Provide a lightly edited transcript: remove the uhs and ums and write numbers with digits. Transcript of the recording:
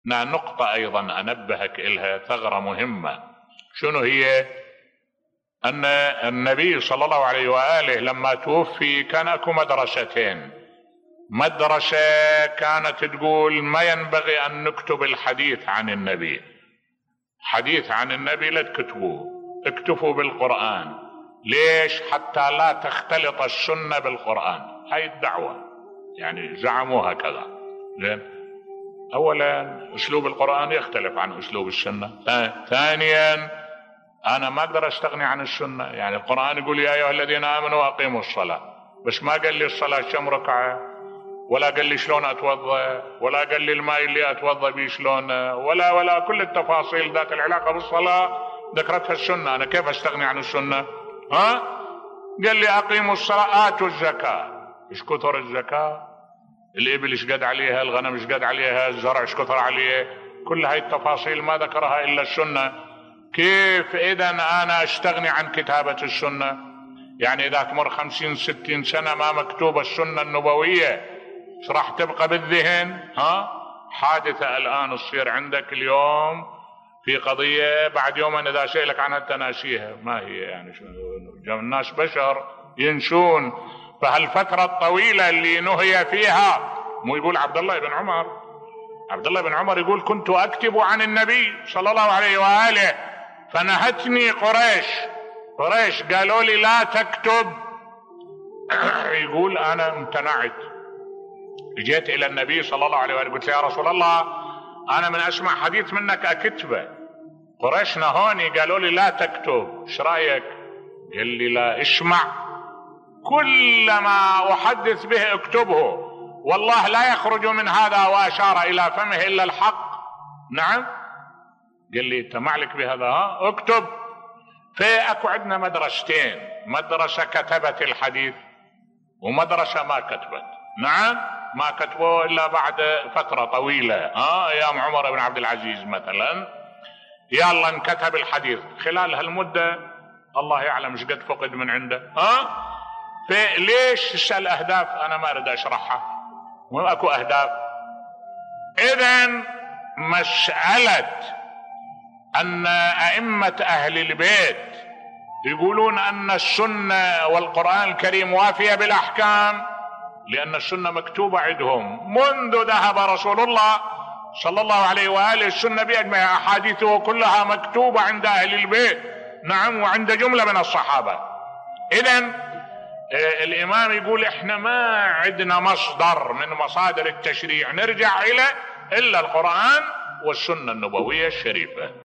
نقطة أيضا أنبهك إلها، ثغرة مهمة. شنو هي؟ أن النبي صلى الله عليه وآله لما توفي كان أكو مدرستين. مدرسة كانت تقول ما ينبغي أن نكتب الحديث عن النبي، حديث عن النبي لا تكتبوه، اكتفوا بالقرآن. ليش؟ حتى لا تختلط السنة بالقرآن. هاي الدعوة يعني زعموا هكذا. زين، أولا أسلوب القرآن يختلف عن أسلوب السنة. ثانيا أنا ما أقدر أستغني عن السنة. يعني القرآن يقول يا أيها الذين آمنوا أقيموا الصلاة، بس ما قال لي الصلاة كم ركعة، ولا قال لي شلون أتوضأ، ولا قال لي الماء اللي أتوضأ به شلون، ولا كل التفاصيل ذات العلاقة بالصلاة ذكرتها السنة. أنا كيف أستغني عن السنة؟ قال لي أقيموا الصلاة آتوا الزكاة. إيش كثر الزكاة؟ الإبل إيش قد عليها، الغنم إيش قد عليها، الزرع إيش كثر عليه، كل هاي التفاصيل ما ذكرها إلا السنة. كيف إذا أنا أستغني عن كتابة السنة؟ يعني إذا تمر 50-60 سنة ما مكتوبة السنة النبوية، إيش راح تبقى بالذهن؟ حادثة الآن تصير عندك اليوم في قضية، بعد يومين إذا سألك عنها تناسيها. ما هي يعني الناس بشر ينسون. فهالفترة الطويلة اللي نهي فيها، مو يقول عبد الله بن عمر يقول كنت أكتب عن النبي صلى الله عليه وآله فنهتني قريش قالوا لي لا تكتب. يقول أنا امتنعت، جيت إلى النبي صلى الله عليه وآله قلت يا رسول الله أنا من أسمع حديث منك أكتبه، قريش نهوني قالوا لي لا تكتب، ايش رأيك؟ قال لي لا، اسمع، كل ما أحدث به اكتبه، والله لا يخرج من هذا، وأشار إلى فمه إلا الحق. نعم. قال لي انت معلك بهذا؟ اكتب. فأكو عندنا مدرستين، مدرسة كتبت الحديث ومدرسة ما كتبت. نعم، ما كتبوا إلا بعد فترة طويلة، أيام عمر بن عبد العزيز مثلا، يلا انكتب الحديث. خلال هالمدة الله يعلم ايش قد فقد من عنده. فليش تسأل أهداف أنا ما أريد أشرحها، وأكو أهداف. إذن مسألة أن أئمة أهل البيت يقولون أن السنة والقرآن الكريم وافية بالأحكام، لأن السنة مكتوبة عندهم منذ ذهب رسول الله صلى الله عليه وآله، السنة بأجمع أحاديثه كلها مكتوبة عند أهل البيت. نعم، وعند جملة من الصحابة. إذن الإمام يقول إحنا ما عندنا مصدر من مصادر التشريع نرجع إلى إلا القرآن والسنة النبوية الشريفة.